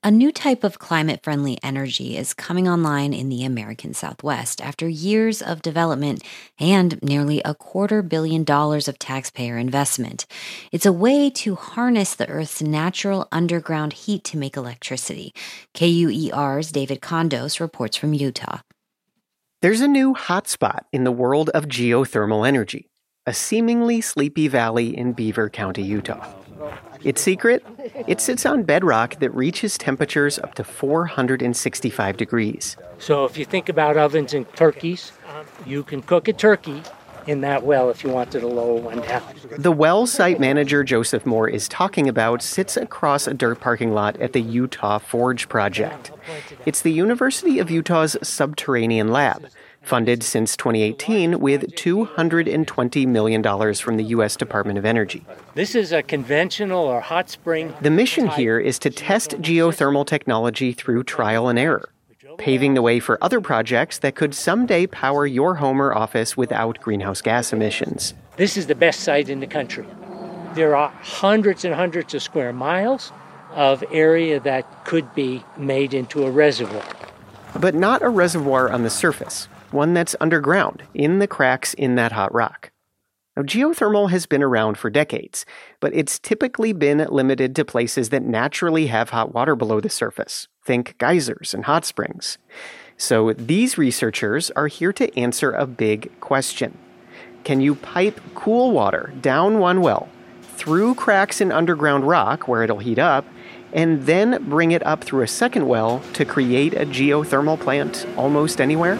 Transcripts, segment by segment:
A new type of climate-friendly energy is coming online in the American Southwest after years of development and nearly $250 million of taxpayer investment. It's a way to harness the Earth's natural underground heat to make electricity. KUER's David Kondos reports from Utah. There's a new hotspot in the world of geothermal energy, a seemingly sleepy valley in Beaver County, Utah. Its secret? It sits on bedrock that reaches temperatures up to 465 degrees. So if you think about ovens and turkeys, you can cook a turkey in that well if you wanted a lower one down. The well site manager Joseph Moore is talking about sits across a dirt parking lot at the Utah Forge Project. It's the University of Utah's subterranean lab, funded since 2018 with $220 million from the U.S. Department of Energy. This is a conventional or hot spring. The mission here is to test geothermal technology through trial and error, paving the way for other projects that could someday power your home or office without greenhouse gas emissions. This is the best site in the country. There are hundreds and hundreds of square miles of area that could be made into a reservoir. But not a reservoir on the surface, one that's underground, in the cracks in that hot rock. Now, geothermal has been around for decades, but it's typically been limited to places that naturally have hot water below the surface. Think geysers and hot springs. So these researchers are here to answer a big question. Can you pipe cool water down one well, through cracks in underground rock where it'll heat up, and then bring it up through a second well to create a geothermal plant almost anywhere?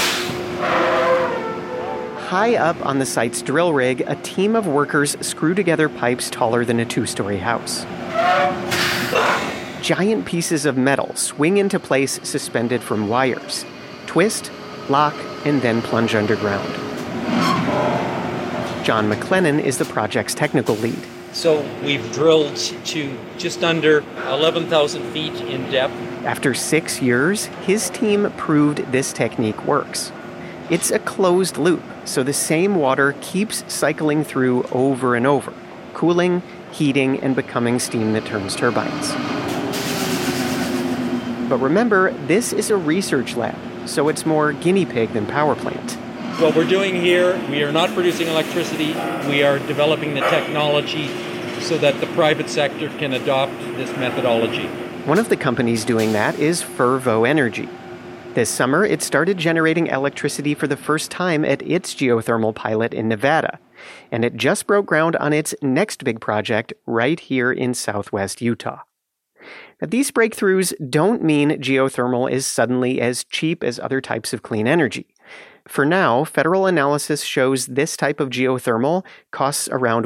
High up on the site's drill rig, a team of workers screw together pipes taller than a two-story house. Giant pieces of metal swing into place suspended from wires. Twist, lock, and then plunge underground. John McLennan is the project's technical lead. So we've drilled to just under 11,000 feet in depth. After 6 years, his team proved this technique works. It's a closed loop, so the same water keeps cycling through over and over, cooling, heating, and becoming steam that turns turbines. But remember, this is a research lab, so it's more guinea pig than power plant. What we're doing here, we are not producing electricity. We are developing the technology so that the private sector can adopt this methodology. One of the companies doing that is Fervo Energy. This summer, it started generating electricity for the first time at its geothermal pilot in Nevada, and it just broke ground on its next big project right here in southwest Utah. Now, these breakthroughs don't mean geothermal is suddenly as cheap as other types of clean energy. For now, federal analysis shows this type of geothermal costs around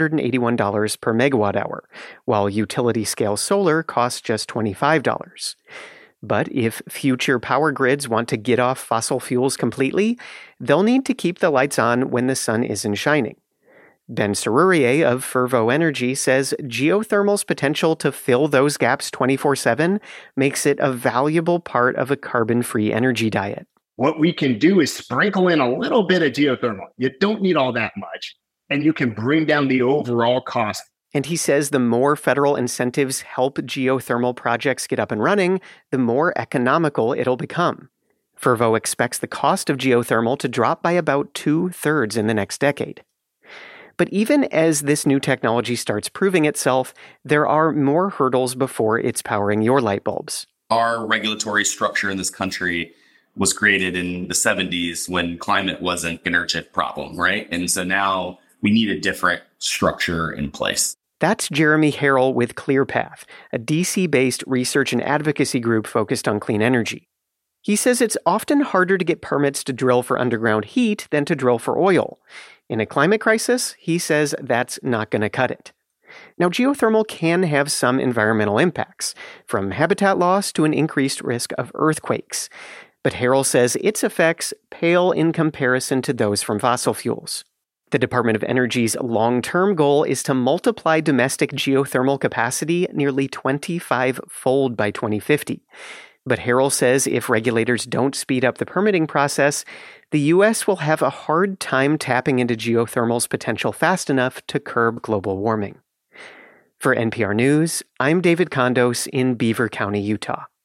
$181 per megawatt hour, while utility-scale solar costs just $25. But if future power grids want to get off fossil fuels completely, they'll need to keep the lights on when the sun isn't shining. Ben Serurier of Fervo Energy says geothermal's potential to fill those gaps 24/7 makes it a valuable part of a carbon-free energy diet. What we can do is sprinkle in a little bit of geothermal. You don't need all that much, and you can bring down the overall cost. And he says the more federal incentives help geothermal projects get up and running, the more economical it'll become. Fervo expects the cost of geothermal to drop by about 2/3 in the next decade. But even as this new technology starts proving itself, there are more hurdles before it's powering your light bulbs. Our regulatory structure in this country was created in the 70s when climate was an urgent problem, right? And so now we need a different structure in place. That's Jeremy Harrell with ClearPath, a DC-based research and advocacy group focused on clean energy. He says it's often harder to get permits to drill for underground heat than to drill for oil. In a climate crisis, he says that's not going to cut it. Now, geothermal can have some environmental impacts, from habitat loss to an increased risk of earthquakes. But Harrell says its effects pale in comparison to those from fossil fuels. The Department of Energy's long-term goal is to multiply domestic geothermal capacity nearly 25-fold by 2050. But Harrell says if regulators don't speed up the permitting process, the U.S. will have a hard time tapping into geothermal's potential fast enough to curb global warming. For NPR News, I'm David Kondos in Beaver County, Utah.